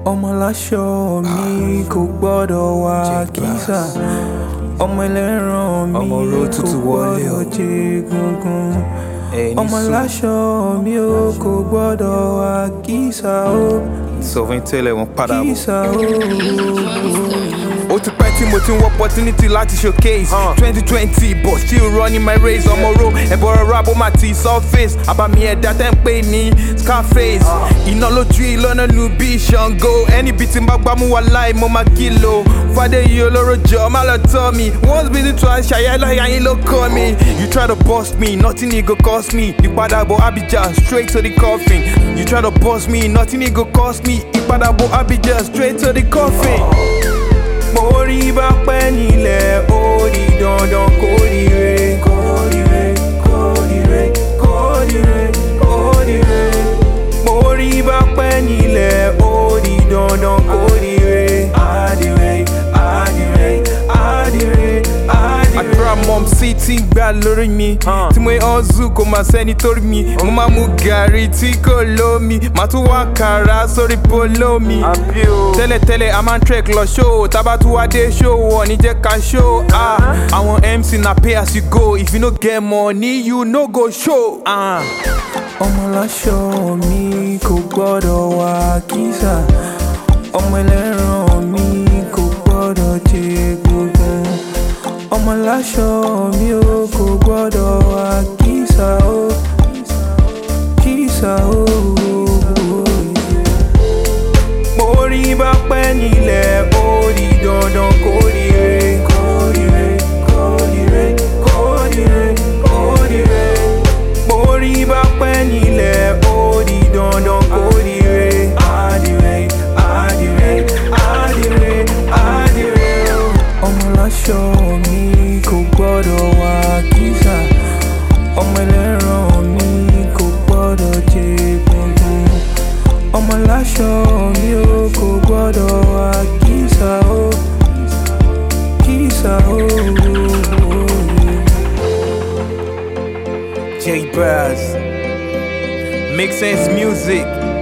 ọmọ láṣọ mi kò gbọ́dọ̀ wá kísà. Ọmọ ẹlẹ́ran mi kò gbọ́dọ̀ jẹ gungun. Ọmọ láṣọ mi kò gbọ́dọ̀ wá kísà o. Sọ fún tẹ́lẹ̀ wọn padà bọ̀. Kísà o. Ó ti pẹ́ tí mo ti ń wọ opportunity láti showcase 2020 but still running my race. Ọmọ ro ẹ̀bọ̀rọ̀ rap ó máa ti surface. Àbàmì ẹ̀dá tẹ́ ń pè ní Scarface. Iná lójú ìlọ́nà lu bí Ṣàngó. Ẹni bí tí n bá gbámú wà láì mo máa kìlò. Fàdé yìí olóró jọ má lọ tọ́ mi. Once busy twice ṣàyẹ̀láyà yín ló kọ́ mi. You try to bust me, nothing it go cost me. Ìpadàbọ̀ Abidjan straight to the coffin. You try to bust me, nothing it go cost me. Ìpadàbọ̀ Abidjan straight to the coffin. Mo rí bá pẹ́ nílẹ̀ ó di dandan kó dire. Kó dire, kó dire, kó dire, kó dire. Mo rí bá pẹ́ nílẹ̀ ó di dandan kó dire. Adire, adire, adire, adire. Àdúrà mom sí tí ń gbà lórí mi. Tí mo hustle kò máa sẹ́ni torí mi. Mo máa mu gàrí tí kò lómi. Màá tún wá kàrà sórí polo mi. Tẹ́lẹ̀tẹ́lẹ̀ a máa ń trek lọ show. Tábà tún wá dé show wọ̀ ní jẹ́ ká show. Àwọn MC na pay as you go. If you no get money you no go show. Ọmọ láṣọ mi kò gbọ́dọ̀ wá kísà. Ọmọ ẹlẹ́ran mi kò gbọ́dọ̀ jẹ gungun. Ọmọ láṣọ mi kò gbọ́dọ̀ wá kísà o. Kísà o. Mo rí bá pẹ́ nílẹ̀ ó di dandan kó dire. Kó dire, kó dire, kó dire, kó dire. Mo rí bá pẹ́ nílẹ̀ ó di dandan kó dire. Adire, adire, adire, adire. Ọmọ láṣọ mi kò gbọ́dọ̀ wá kísà. Ọmọ ẹlẹ́ran mi kò gbọ́dọ̀ jẹ gungun. Ọmọ láṣọ mi kò gbọ́dọ̀ wá kísà o. Kísà o. J-Braz Make Sense Music.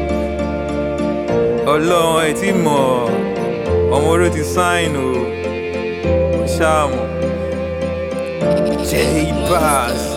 Ọlọ́run ẹ̀ tí mọ̀ ọmọ oró ti sign o. Ṣáàmù J-Braz.